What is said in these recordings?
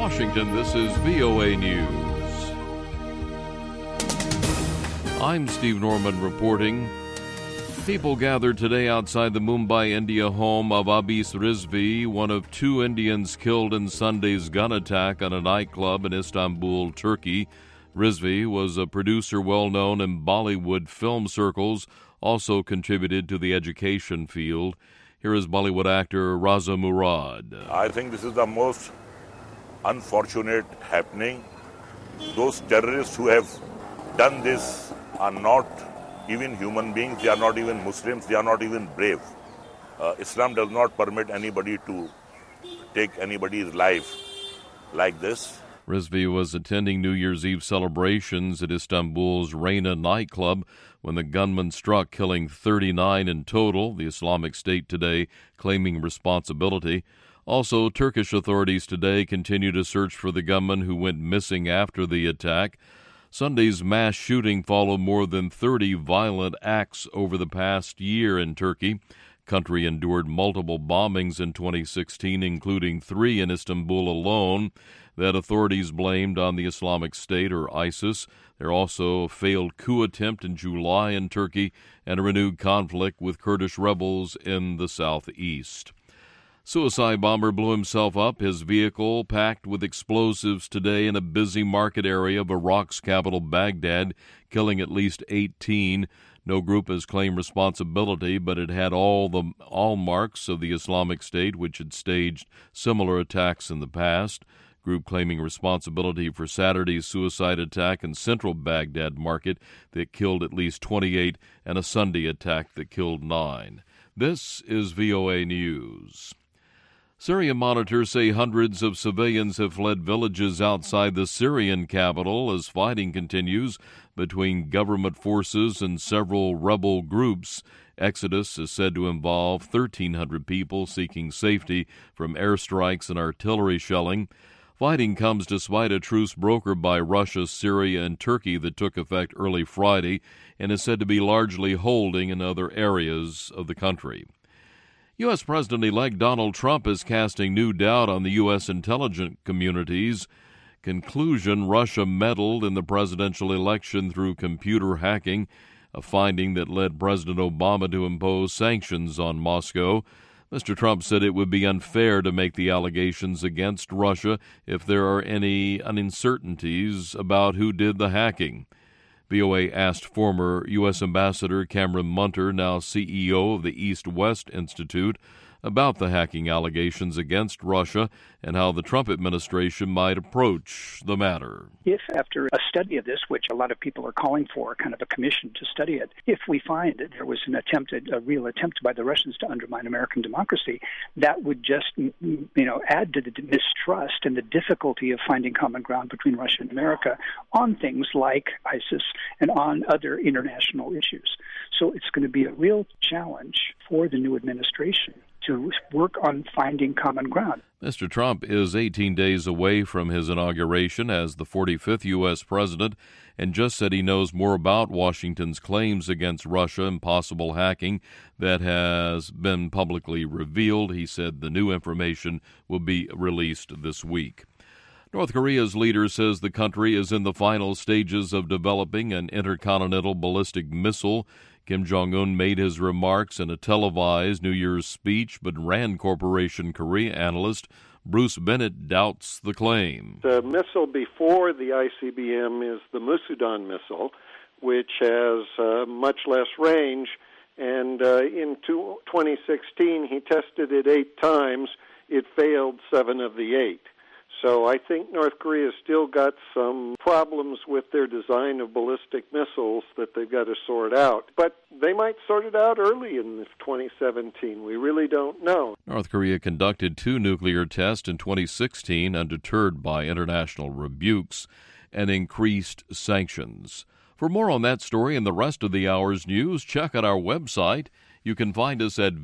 Washington, this is VOA News. I'm Steve Norman reporting. People gathered today outside the Mumbai, India home of Abis Rizvi, one of two Indians killed in Sunday's gun attack on a nightclub in Istanbul, Turkey. Rizvi was a producer well known in Bollywood film circles, also contributed to the education field. Here is Bollywood actor Raza Murad. I think this is the most unfortunate happening. Those terrorists who have done this are not even human beings, they are not even Muslims, they are not even brave. Islam does not permit anybody to take anybody's life like this. Rizvi was attending New Year's Eve celebrations at Istanbul's Reyna nightclub when the gunman struck, killing 39 in total, the Islamic State today claiming responsibility. Also, Turkish authorities today continue to search for the gunman who went missing after the attack. Sunday's mass shooting followed more than 30 violent acts over the past year in Turkey. The country endured multiple bombings in 2016, including 3 in Istanbul alone, that authorities blamed on the Islamic State or ISIS. There also a failed coup attempt in July in Turkey and a renewed conflict with Kurdish rebels in the southeast. Suicide bomber blew himself up, his vehicle packed with explosives today in a busy market area of Iraq's capital, Baghdad, killing at least 18. No group has claimed responsibility, but it had all marks of the Islamic State, which had staged similar attacks in the past. Group claiming responsibility for Saturday's suicide attack in central Baghdad market that killed at least 28 and a Sunday attack that killed 9. This is VOA News. Syrian monitors say hundreds of civilians have fled villages outside the Syrian capital as fighting continues between government forces and several rebel groups. Exodus is said to involve 1,300 people seeking safety from airstrikes and artillery shelling. Fighting comes despite a truce brokered by Russia, Syria, and Turkey that took effect early Friday and is said to be largely holding in other areas of the country. U.S. President-elect Donald Trump is casting new doubt on the U.S. intelligence community's conclusion Russia meddled in the presidential election through computer hacking, a finding that led President Obama to impose sanctions on Moscow. Mr. Trump said it would be unfair to make the allegations against Russia if there are any uncertainties about who did the hacking. VOA asked former U.S. Ambassador Cameron Munter, now CEO of the East-West Institute, about the hacking allegations against Russia and how the Trump administration might approach the matter. If after a study of this, which a lot of people are calling for, kind of a commission to study it, if we find that there was a real attempt by the Russians to undermine American democracy, that would just, add to the mistrust and the difficulty of finding common ground between Russia and America on things like ISIS and on other international issues. So it's going to be a real challenge for the new administration to work on finding common ground. Mr. Trump is 18 days away from his inauguration as the 45th U.S. president and just said he knows more about Washington's claims against Russia and possible hacking that has been publicly revealed. He said the new information will be released this week. North Korea's leader says the country is in the final stages of developing an intercontinental ballistic missile. Kim Jong-un made his remarks in a televised New Year's speech, but RAND Corporation Korea analyst Bruce Bennett doubts the claim. The missile before the ICBM is the Musudan missile, which has much less range, and in 2016 he tested it 8 times. It failed 7 of the 8. So I think North Korea's still got some problems with their design of ballistic missiles that they've got to sort out. But they might sort it out early in 2017. We really don't know. North Korea conducted 2 nuclear tests in 2016, undeterred by international rebukes and increased sanctions. For more on that story and the rest of the hour's news, check out our website. You can find us at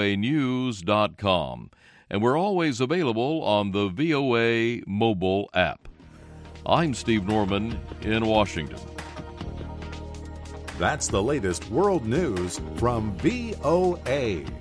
voanews.com. And we're always available on the VOA mobile app. I'm Steve Norman in Washington. That's the latest world news from VOA.